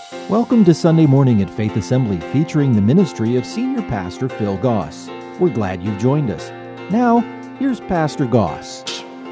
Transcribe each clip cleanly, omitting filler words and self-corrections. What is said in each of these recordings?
Welcome to Sunday Morning at Faith Assembly, featuring the ministry of Senior Pastor Phil Goss. We're glad you've joined us. Now, here's Pastor Goss.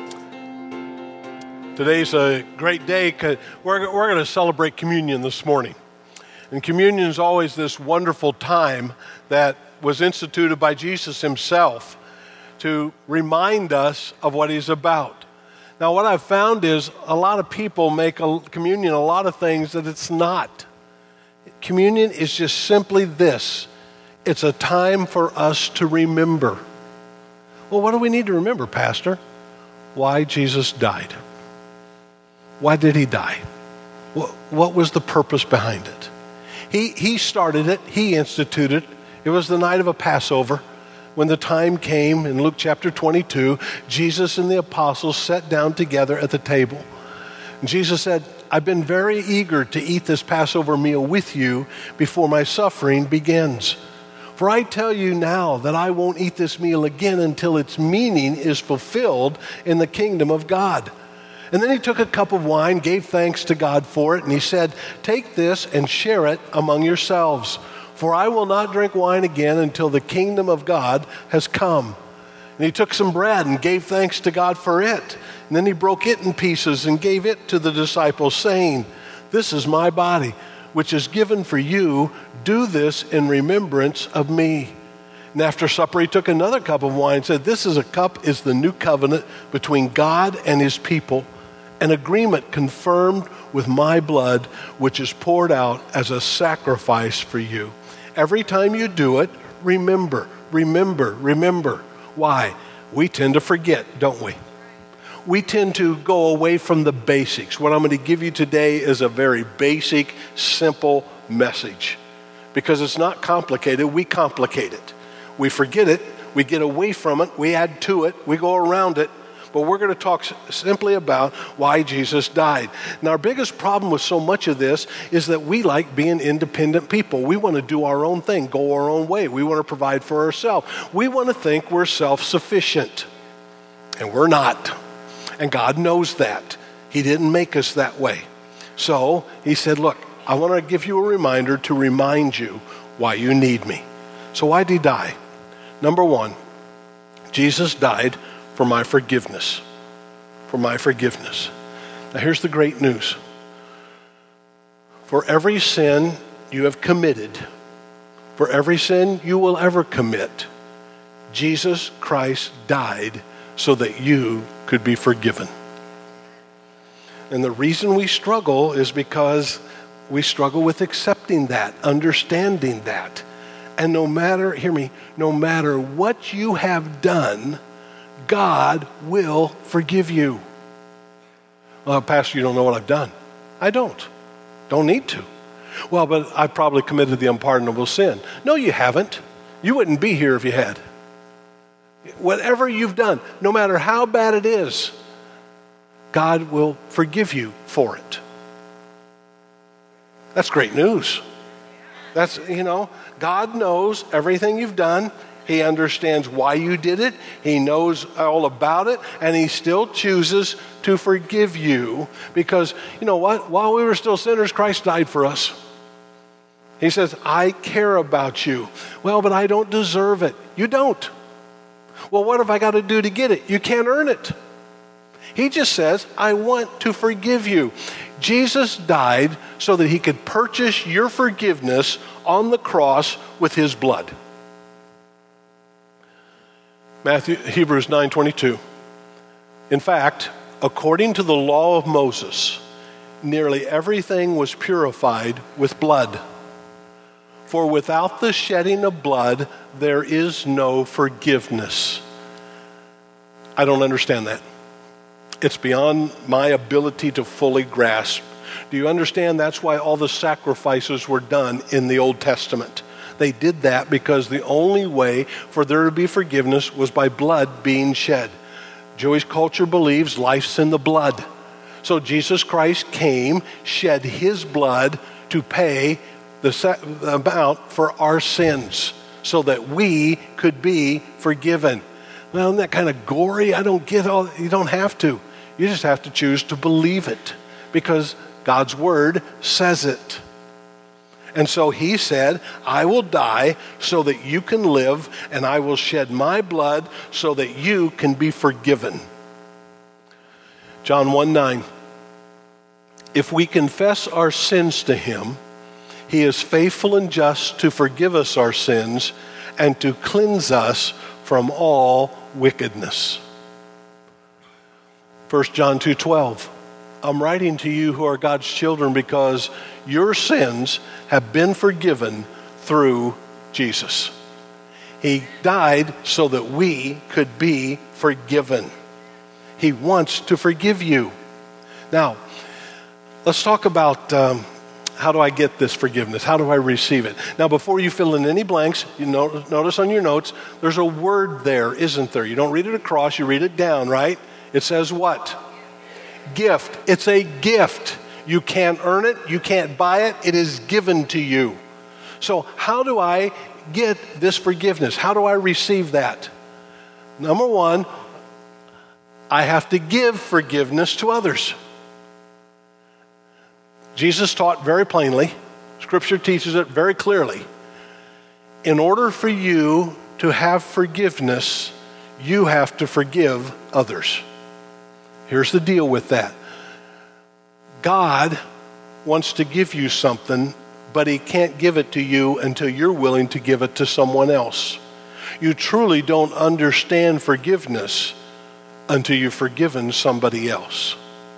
Today's a great day because we're going to celebrate communion this morning. And communion is always this wonderful time that was instituted by Jesus himself to remind us of what he's about. Now, what I've found is a lot of people make communion a lot of things that it's not. Communion is just simply this. It's a time for us to remember. Well, what do we need to remember, Pastor? Why Jesus died. Why did he die? What was the purpose behind it? He started it. He instituted it. It was the night of a Passover. When the time came in Luke chapter 22, Jesus and the apostles sat down together at the table. And Jesus said, I've been very eager to eat this Passover meal with you before my suffering begins. For I tell you now that I won't eat this meal again until its meaning is fulfilled in the kingdom of God. And then he took a cup of wine, gave thanks to God for it, and he said, take this and share it among yourselves. For I will not drink wine again until the kingdom of God has come. And he took some bread and gave thanks to God for it. And then he broke it in pieces and gave it to the disciples, saying, this is my body, which is given for you. Do this in remembrance of me. And after supper, he took another cup of wine and said, this is the new covenant between God and his people, an agreement confirmed with my blood, which is poured out as a sacrifice for you. Every time you do it, remember. Why? We tend to forget, don't we? We tend to go away from the basics. What I'm going to give you today is a very basic, simple message. Because it's not complicated, we complicate it. We forget it, we get away from it, we add to it, we go around it. But we're going to talk simply about why Jesus died. Now, our biggest problem with so much of this is that we like being independent people. We want to do our own thing, go our own way. We want to provide for ourselves. We want to think we're self-sufficient. And we're not. And God knows that. He didn't make us that way. So he said, look, I want to give you a reminder to remind you why you need me. So why did he die? Number one, Jesus died for my forgiveness. For my forgiveness. Now here's the great news. For every sin you have committed, for every sin you will ever commit, Jesus Christ died so that you could be forgiven. And the reason we struggle is because we struggle with accepting that, understanding that. And no matter what you have done, God will forgive you. Well, Pastor, you don't know what I've done. I don't. Don't need to. Well, but I probably committed the unpardonable sin. No, you haven't. You wouldn't be here if you had. Whatever you've done, no matter how bad it is, God will forgive you for it. That's great news. God knows everything you've done. He understands why you did it. He knows all about it. And he still chooses to forgive you because, you know what? While we were still sinners, Christ died for us. He says, I care about you. Well, but I don't deserve it. You don't. Well, what have I got to do to get it? You can't earn it. He just says, I want to forgive you. Jesus died so that he could purchase your forgiveness on the cross with his blood. Hebrews 9:22. In fact, according to the law of Moses, nearly everything was purified with blood. For without the shedding of blood, there is no forgiveness. I don't understand that. It's beyond my ability to fully grasp. Do you understand? That's why all the sacrifices were done in the Old Testament. They did that because the only way for there to be forgiveness was by blood being shed. Jewish culture believes life's in the blood. So Jesus Christ came, shed his blood to pay the amount for our sins so that we could be forgiven. Well, isn't that kind of gory? I don't get all. You don't have to. You just have to choose to believe it because God's word says it. And so he said, I will die so that you can live, and I will shed my blood so that you can be forgiven. John 1:9. If we confess our sins to him, he is faithful and just to forgive us our sins and to cleanse us from all wickedness. 1 John 2:12. I'm writing to you who are God's children because your sins have been forgiven through Jesus. He died so that we could be forgiven. He wants to forgive you. Now, let's talk about how do I get this forgiveness? How do I receive it? Now, before you fill in any blanks, you notice on your notes, there's a word there, isn't there? You don't read it across, you read it down, right? It says what? Gift. It's a gift. You can't earn it. You can't buy it. It is given to you. So how do I get this forgiveness? How do I receive that? Number one, I have to give forgiveness to others. Jesus taught very plainly. Scripture teaches it very clearly. In order for you to have forgiveness, you have to forgive others. Here's the deal with that. God wants to give you something, but he can't give it to you until you're willing to give it to someone else. You truly don't understand forgiveness until you've forgiven somebody else.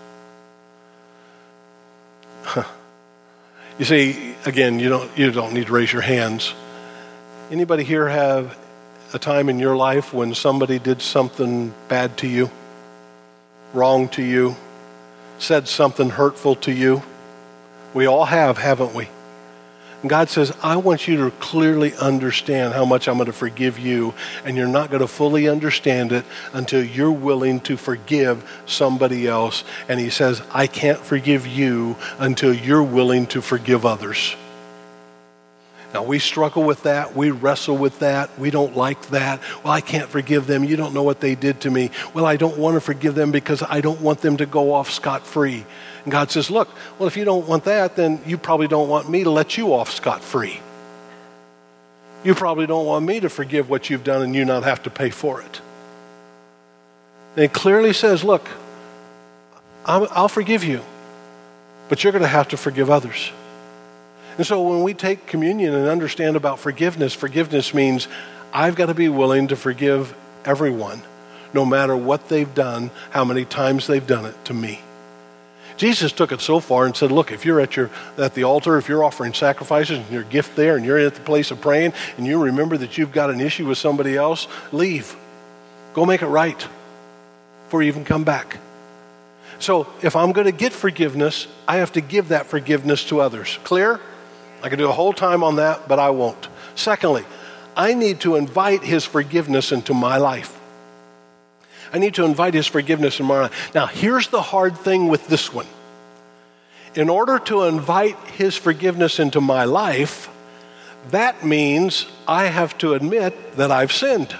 You see, again, you don't need to raise your hands. Anybody here have a time in your life when somebody did something bad to you? Wrong to you, said something hurtful to you? We all have, haven't we? And God says, I want you to clearly understand how much I'm going to forgive you, and you're not going to fully understand it until you're willing to forgive somebody else. And he says, I can't forgive you until you're willing to forgive others. Now, we struggle with that. We wrestle with that. We don't like that. Well, I can't forgive them. You don't know what they did to me. Well, I don't want to forgive them because I don't want them to go off scot-free. And God says, look, well, if you don't want that, then you probably don't want me to let you off scot-free. You probably don't want me to forgive what you've done and you not have to pay for it. And it clearly says, look, I'll forgive you, but you're going to have to forgive others. And so when we take communion and understand about forgiveness, forgiveness means I've got to be willing to forgive everyone, no matter what they've done, how many times they've done it to me. Jesus took it so far and said, look, if you're at the altar, if you're offering sacrifices and your gift there and you're at the place of praying and you remember that you've got an issue with somebody else, leave. Go make it right before you even come back. So if I'm going to get forgiveness, I have to give that forgiveness to others. Clear? I could do a whole time on that, but I won't. Secondly, I need to invite his forgiveness into my life. I need to invite his forgiveness in my life. Now, here's the hard thing with this one. In order to invite his forgiveness into my life, that means I have to admit that I've sinned.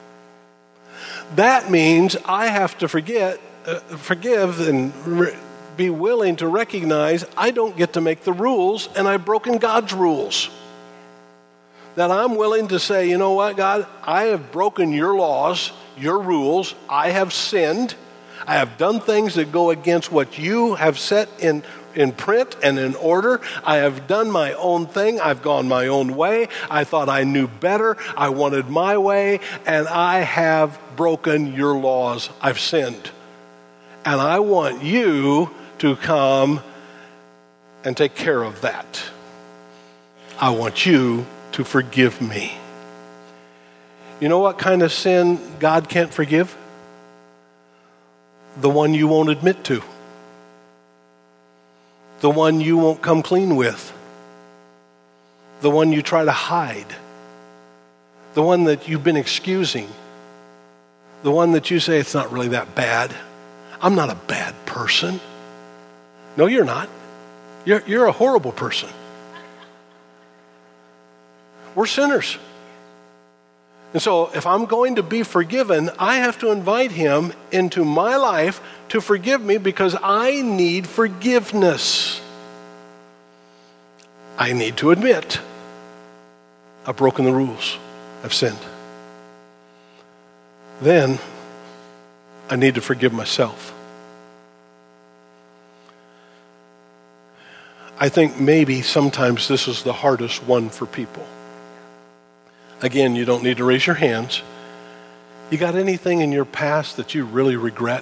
That means I have to forgive and be willing to recognize I don't get to make the rules and I've broken God's rules. That I'm willing to say, you know what, God, I have broken your laws, your rules. I have sinned. I have done things that go against what you have set in print and in order. I have done my own thing. I've gone my own way. I thought I knew better. I wanted my way, and I have broken your laws. I've sinned. And I want you to come and take care of that. I want you to forgive me. You know what kind of sin God can't forgive? The one you won't admit to. The one you won't come clean with. The one you try to hide. The one that you've been excusing. The one that you say, it's not really that bad. I'm not a bad person. No, you're not. You're a horrible person. We're sinners. And so if I'm going to be forgiven, I have to invite him into my life to forgive me because I need forgiveness. I need to admit I've broken the rules. I've sinned. Then I need to forgive myself. I think maybe sometimes this is the hardest one for people. Again, you don't need to raise your hands. You got anything in your past that you really regret?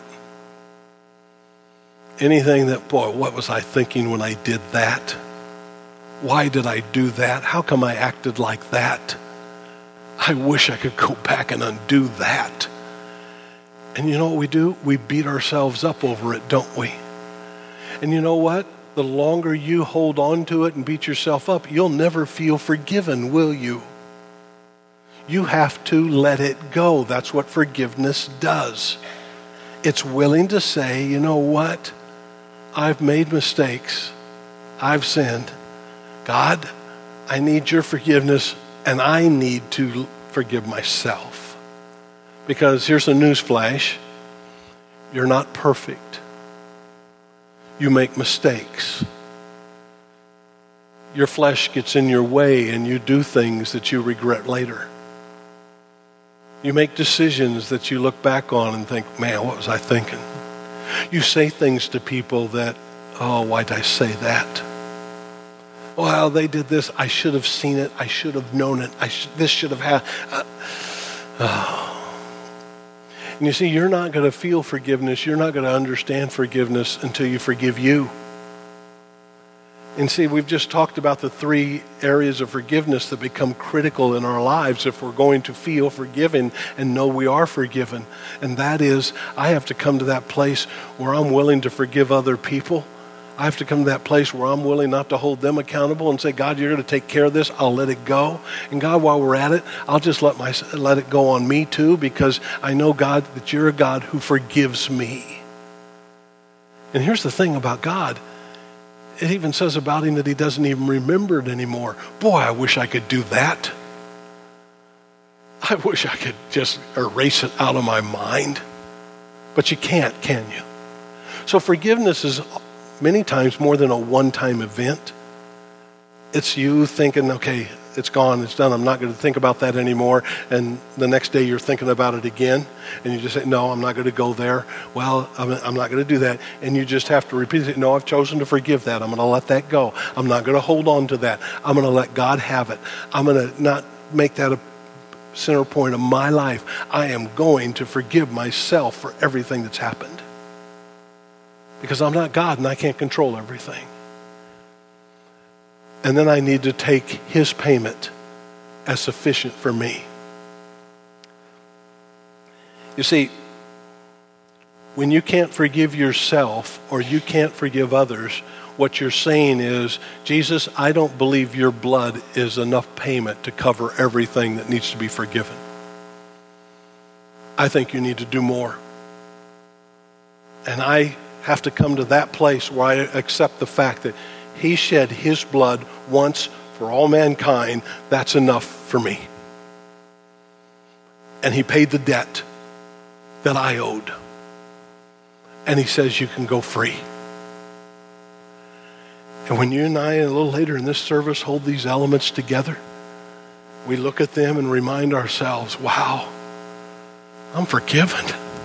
Anything that, boy, what was I thinking when I did that? Why did I do that? How come I acted like that? I wish I could go back and undo that. And you know what we do? We beat ourselves up over it, don't we? And you know what? The longer you hold on to it and beat yourself up, you'll never feel forgiven, will you? You have to let it go. That's what forgiveness does. It's willing to say, you know what? I've made mistakes. I've sinned. God, I need your forgiveness, and I need to forgive myself. Because here's a newsflash. You're not perfect. You make mistakes. Your flesh gets in your way, and you do things that you regret later. You make decisions that you look back on and think, man, what was I thinking? You say things to people that, oh, why'd I say that? Well, they did this. I should have seen it. I should have known it. This should have happened. And you see, you're not going to feel forgiveness. You're not going to understand forgiveness until you forgive you. And see, we've just talked about the three areas of forgiveness that become critical in our lives if we're going to feel forgiven and know we are forgiven. And that is, I have to come to that place where I'm willing to forgive other people. I have to come to that place where I'm willing not to hold them accountable and say, God, you're going to take care of this. I'll let it go. And God, while we're at it, I'll just let it go on me too, because I know, God, that you're a God who forgives me. And here's the thing about God. It even says about him that he doesn't even remember it anymore. Boy, I wish I could do that. I wish I could just erase it out of my mind. But you can't, can you? So forgiveness is many times more than a one-time event. It's you thinking, okay, it's gone, it's done, I'm not going to think about that anymore. And the next day you're thinking about it again. And you just say, no, I'm not going to go there. Well, I'm not going to do that. And you just have to repeat it. No, I've chosen to forgive that. I'm going to let that go. I'm not going to hold on to that. I'm going to let God have it. I'm going to not make that a center point of my life. I am going to forgive myself for everything that's happened. Because I'm not God and I can't control everything. And then I need to take his payment as sufficient for me. You see, when you can't forgive yourself or you can't forgive others, what you're saying is, Jesus, I don't believe your blood is enough payment to cover everything that needs to be forgiven. I think you need to do more. And I have to come to that place where I accept the fact that he shed his blood once for all mankind. That's enough for me. And he paid the debt that I owed. And he says you can go free. And when you and I, a little later in this service, hold these elements together, we look at them and remind ourselves, wow, I'm forgiven.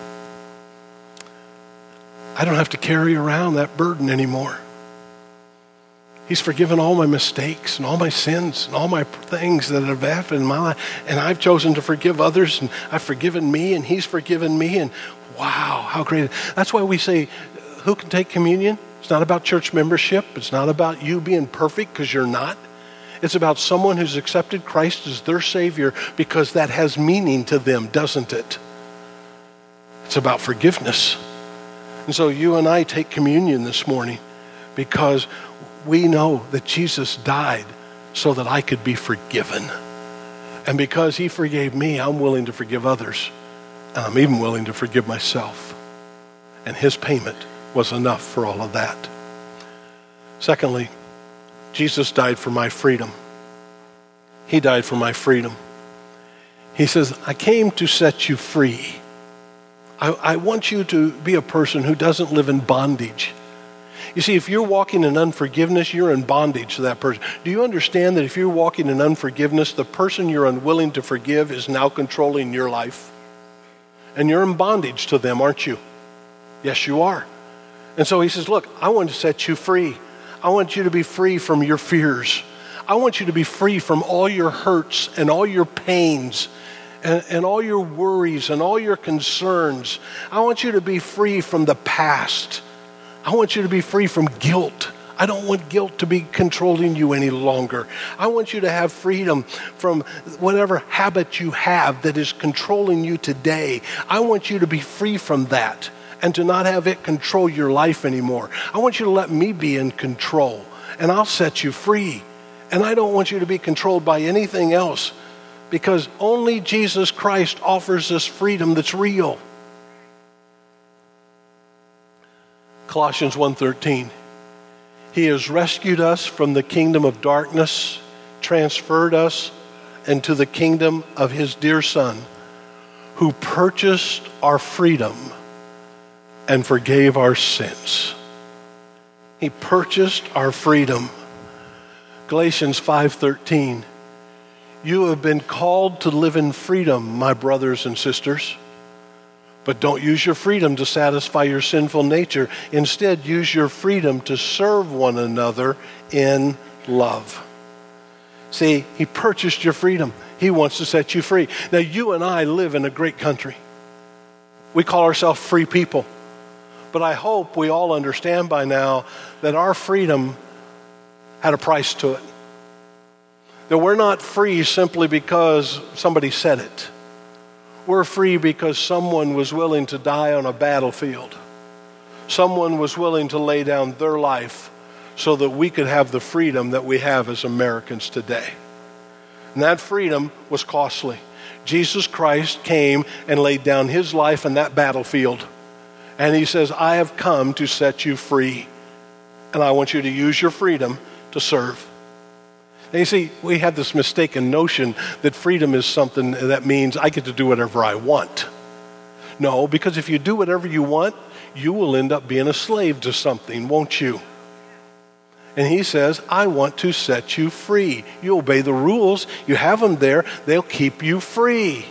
I don't have to carry around that burden anymore. He's forgiven all my mistakes and all my sins and all my things that have happened in my life. And I've chosen to forgive others, and I've forgiven me, and he's forgiven me. And wow, how great. That's why we say, who can take communion? It's not about church membership. It's not about you being perfect, because you're not. It's about someone who's accepted Christ as their Savior, because that has meaning to them, doesn't it? It's about forgiveness. And so you and I take communion this morning because we know that Jesus died so that I could be forgiven. And because he forgave me, I'm willing to forgive others. And I'm even willing to forgive myself. And his payment was enough for all of that. Secondly, Jesus died for my freedom. He died for my freedom. He says, I came to set you free. I want you to be a person who doesn't live in bondage. You see, if you're walking in unforgiveness, you're in bondage to that person. Do you understand that if you're walking in unforgiveness, the person you're unwilling to forgive is now controlling your life? And you're in bondage to them, aren't you? Yes, you are. And so he says, look, I want to set you free. I want you to be free from your fears. I want you to be free from all your hurts and all your pains and all your worries and all your concerns. I want you to be free from the past. I want you to be free from guilt. I don't want guilt to be controlling you any longer. I want you to have freedom from whatever habit you have that is controlling you today. I want you to be free from that and to not have it control your life anymore. I want you to let me be in control, and I'll set you free. And I don't want you to be controlled by anything else, because only Jesus Christ offers us freedom that's real. Colossians 1:13. He has rescued us from the kingdom of darkness, transferred us into the kingdom of his dear Son, who purchased our freedom and forgave our sins. He purchased our freedom. Galatians 5:13. You have been called to live in freedom, my brothers and sisters. But don't use your freedom to satisfy your sinful nature. Instead, use your freedom to serve one another in love. See, he purchased your freedom. He wants to set you free. Now, you and I live in a great country. We call ourselves free people. But I hope we all understand by now that our freedom had a price to it. That we're not free simply because somebody said it. We're free because someone was willing to die on a battlefield. Someone was willing to lay down their life so that we could have the freedom that we have as Americans today. And that freedom was costly. Jesus Christ came and laid down his life in that battlefield. And he says, I have come to set you free. And I want you to use your freedom to serve. And you see, we have this mistaken notion that freedom is something that means I get to do whatever I want. No, because if you do whatever you want, you will end up being a slave to something, won't you? And he says, I want to set you free. You obey the rules. You have them there. They'll keep you free.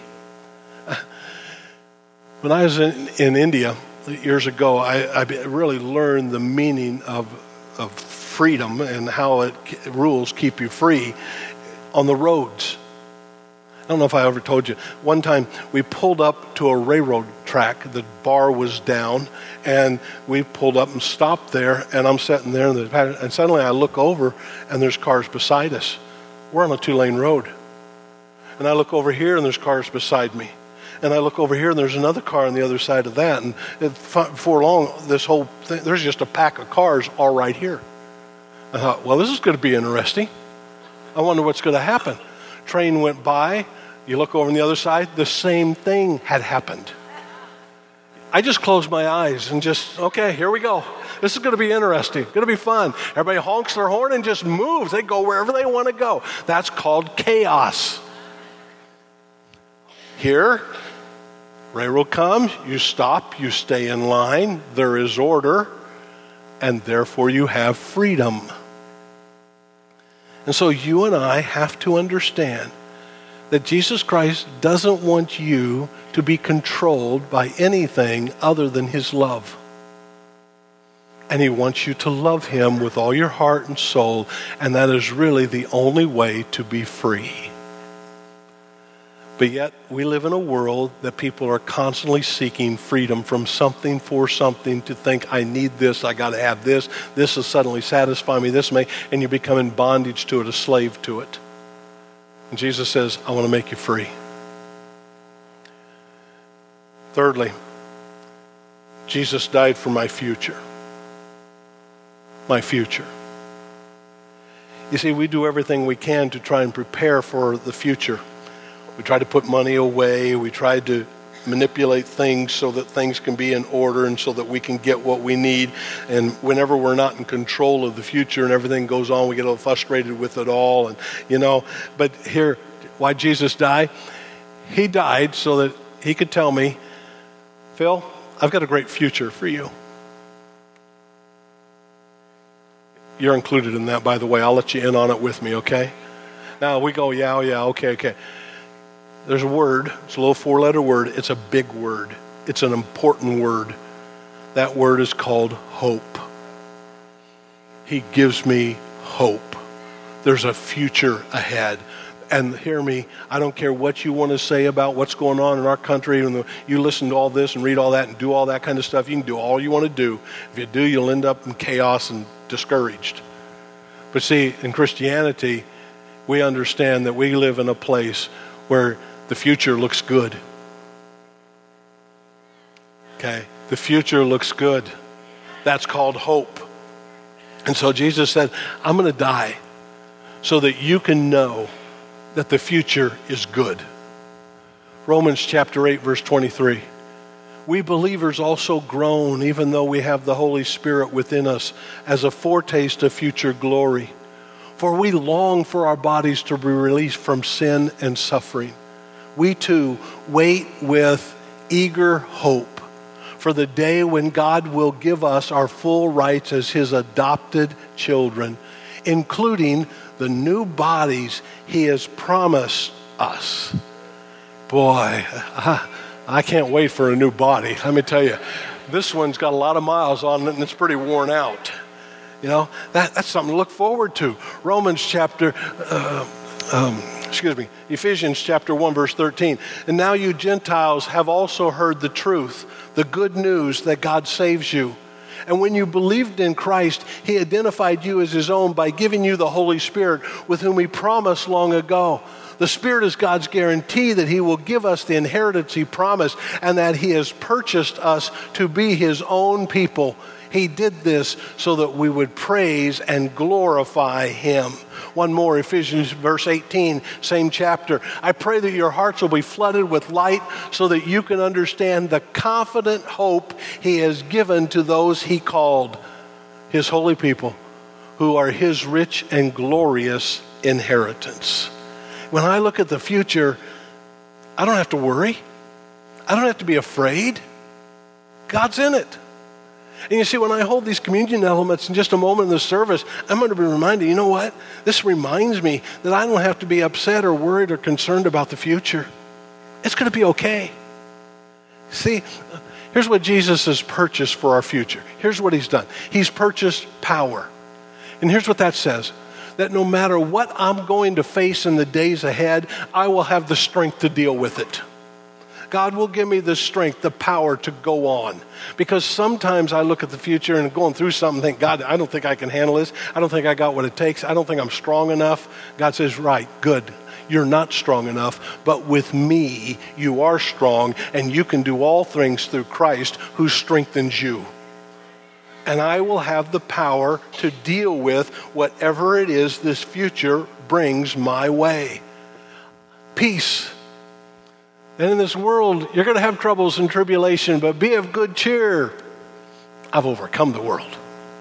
When I was in India years ago, I really learned the meaning of freedom and how rules keep you free on the roads. I don't know if I ever told you. One time we pulled up to a railroad track. The bar was down, and we pulled up and stopped there, and I'm sitting there, and suddenly I look over, and there's cars beside us. We're on a 2-lane road. And I look over here, and there's cars beside me. And I look over here, and there's another car on the other side of that. And before long, this whole thing, there's just a pack of cars all right here. I thought, well, this is going to be interesting. I wonder what's going to happen. Train went by. You look over on the other side, the same thing had happened. I just closed my eyes and okay, here we go. This is going to be interesting. Going to be fun. Everybody honks their horn and just moves. They go wherever they want to go. That's called chaos. Here, railroad comes, you stop, you stay in line, there is order, and therefore you have freedom. And so you and I have to understand that Jesus Christ doesn't want you to be controlled by anything other than his love. And he wants you to love him with all your heart and soul, and that is really the only way to be free. But yet, we live in a world that people are constantly seeking freedom from something for something, to think, I need this, I got to have this, this will suddenly satisfy me, this may, and you become in bondage to it, a slave to it. And Jesus says, I want to make you free. Thirdly, Jesus died for my future. My future. You see, we do everything we can to try and prepare for the future. We try to put money away. We try to manipulate things so that things can be in order and so that we can get what we need. And whenever we're not in control of the future and everything goes on, we get a little frustrated with it all. And but here, why Jesus died? He died so that he could tell me, Phil, I've got a great future for you. You're included in that, by the way. I'll let you in on it with me, okay? Now we go, yeah, okay. There's a word. It's a little 4-letter word. It's a big word. It's an important word. That word is called hope. He gives me hope. There's a future ahead. And hear me, I don't care what you want to say about what's going on in our country. And you listen to all this and read all that and do all that kind of stuff. You can do all you want to do. If you do, you'll end up in chaos and discouraged. But see, in Christianity, we understand that we live in a place where the future looks good. Okay? The future looks good. That's called hope. And so Jesus said, I'm going to die so that you can know that the future is good. Romans chapter 8, verse 23. We believers also groan, even though we have the Holy Spirit within us, as a foretaste of future glory. For we long for our bodies to be released from sin and suffering. We too wait with eager hope for the day when God will give us our full rights as his adopted children, including the new bodies he has promised us. Boy, I can't wait for a new body. Let me tell you, this one's got a lot of miles on it and it's pretty worn out. You know, that's something to look forward to. Ephesians chapter 1, verse 13. And now you Gentiles have also heard the truth, the good news that God saves you. And when you believed in Christ, he identified you as his own by giving you the Holy Spirit with whom he promised long ago. The Spirit is God's guarantee that he will give us the inheritance he promised and that he has purchased us to be his own people. He did this so that we would praise and glorify him. One more, Ephesians verse 18, same chapter. I pray that your hearts will be flooded with light so that you can understand the confident hope he has given to those he called, his holy people, who are his rich and glorious inheritance. When I look at the future, I don't have to worry. I don't have to be afraid. God's in it. And you see, when I hold these communion elements in just a moment in the service, I'm going to be reminded, you know what? This reminds me that I don't have to be upset or worried or concerned about the future. It's going to be okay. See, here's what Jesus has purchased for our future. Here's what he's done. He's purchased power. And here's what that says. That no matter what I'm going to face in the days ahead, I will have the strength to deal with it. God will give me the strength, the power to go on. Because sometimes I look at the future and going through something and think, God, I don't think I can handle this. I don't think I got what it takes. I don't think I'm strong enough. God says, right, good. You're not strong enough, but with me, you are strong, and you can do all things through Christ who strengthens you. And I will have the power to deal with whatever it is this future brings my way. Peace. And in this world, you're going to have troubles and tribulation, but be of good cheer. I've overcome the world.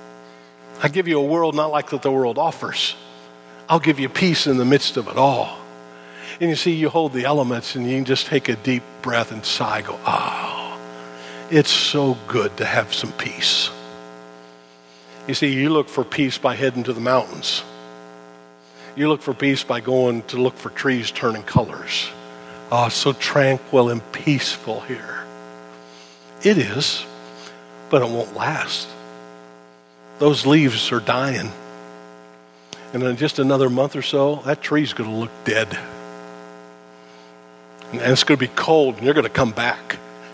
I give you a world not like that the world offers. I'll give you peace in the midst of it all. And you see, you hold the elements and you can just take a deep breath and sigh, go, oh, it's so good to have some peace. You see, you look for peace by heading to the mountains. You look for peace by going to look for trees turning colors. Oh, it's so tranquil and peaceful here. It is, but it won't last. Those leaves are dying. And in just another month or so, that tree's going to look dead. And it's going to be cold, and you're going to come back.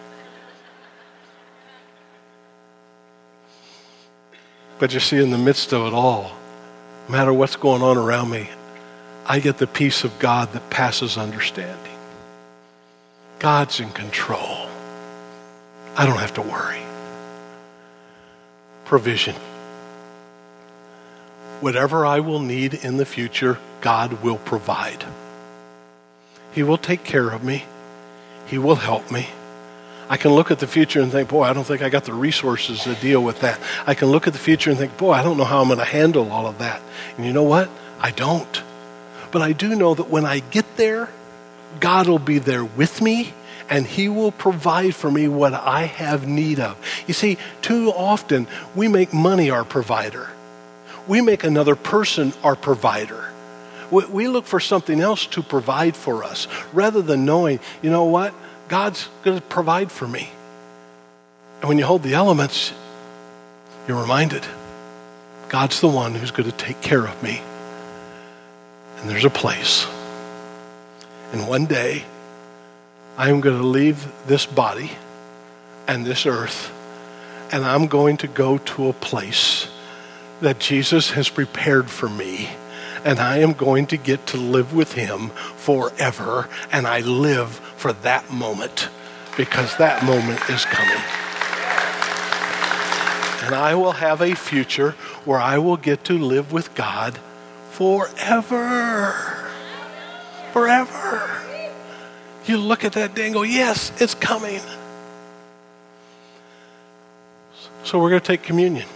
But you see, in the midst of it all, no matter what's going on around me, I get the peace of God that passes understanding. God's in control. I don't have to worry. Provision. Whatever I will need in the future, God will provide. He will take care of me. He will help me. I can look at the future and think, boy, I don't think I got the resources to deal with that. I can look at the future and think, boy, I don't know how I'm going to handle all of that. And you know what? I don't. But I do know that when I get there, God will be there with me, and he will provide for me what I have need of. You see, too often we make money our provider. we make another person our provider. We look for something else to provide for us rather than knowing, you know what? God's going to provide for me. And when you hold the elements, you're reminded God's the one who's going to take care of me. And there's a place. And one day, I am going to leave this body and this earth, and I'm going to go to a place that Jesus has prepared for me, and I am going to get to live with him forever, and I live for that moment because that moment is coming. And I will have a future where I will get to live with God forever. Forever. You look at that day and go, yes, it's coming. So we're going to take communion.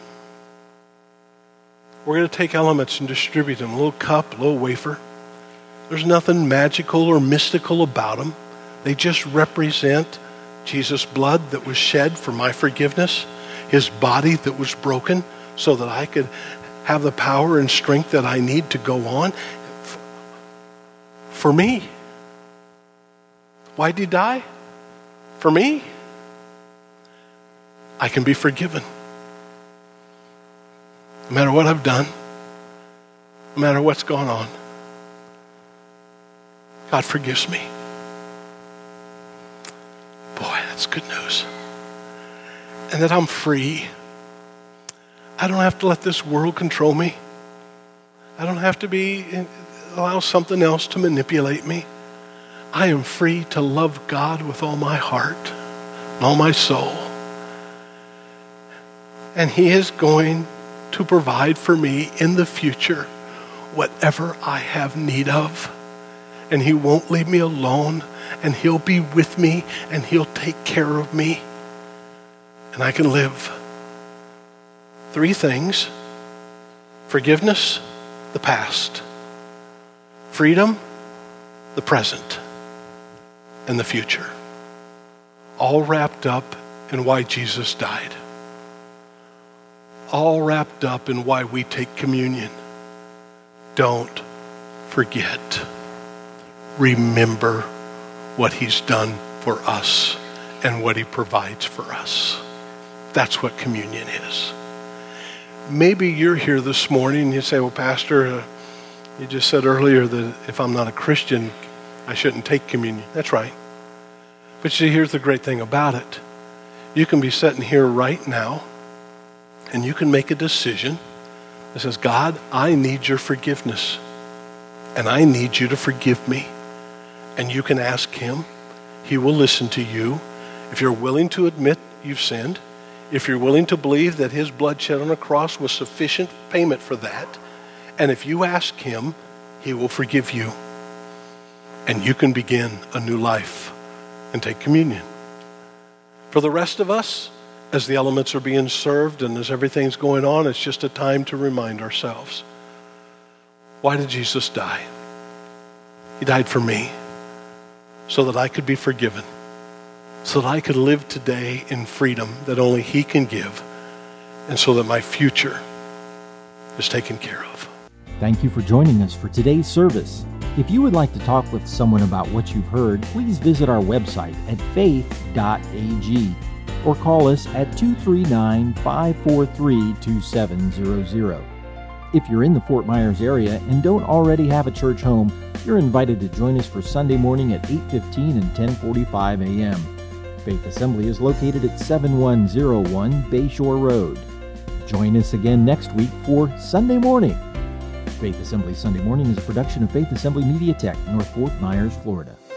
We're going to take elements and distribute them. A little cup, a little wafer. There's nothing magical or mystical about them. They just represent Jesus' blood that was shed for my forgiveness, his body that was broken so that I could have the power and strength that I need to go on. For me. Why did he die? For me. I can be forgiven. No matter what I've done, no matter what's gone on, God forgives me. Boy, that's good news. And that I'm free. I don't have to let this world control me. I don't have to allow something else to manipulate me. I am free to love God with all my heart and all my soul. And he is going to provide for me in the future whatever I have need of. And he won't leave me alone, and he'll be with me, and he'll take care of me. And I can live. 3 things: forgiveness, the past; freedom, the present; and the future. All wrapped up in why Jesus died. All wrapped up in why we take communion. Don't forget. Remember what he's done for us and what he provides for us. That's what communion is. Maybe you're here this morning and you say, well, Pastor, you just said earlier that if I'm not a Christian, I shouldn't take communion. That's right. But see, here's the great thing about it. You can be sitting here right now and you can make a decision that says, God, I need your forgiveness. And I need you to forgive me. And you can ask him. He will listen to you. If you're willing to admit you've sinned, if you're willing to believe that his blood shed on a cross was sufficient payment for that, and if you ask him, he will forgive you. And you can begin a new life and take communion. For the rest of us, as the elements are being served and as everything's going on, it's just a time to remind ourselves. Why did Jesus die? He died for me so that I could be forgiven, so that I could live today in freedom that only he can give, and so that my future is taken care of. Thank you for joining us for today's service. If you would like to talk with someone about what you've heard, please visit our website at faith.ag or call us at 239-543-2700. If you're in the Fort Myers area and don't already have a church home, you're invited to join us for Sunday morning at 8:15 and 10:45 a.m. Faith Assembly is located at 7101 Bayshore Road. Join us again next week for Sunday Morning. Faith Assembly Sunday Morning is a production of Faith Assembly Media Tech, North Fort Myers, Florida.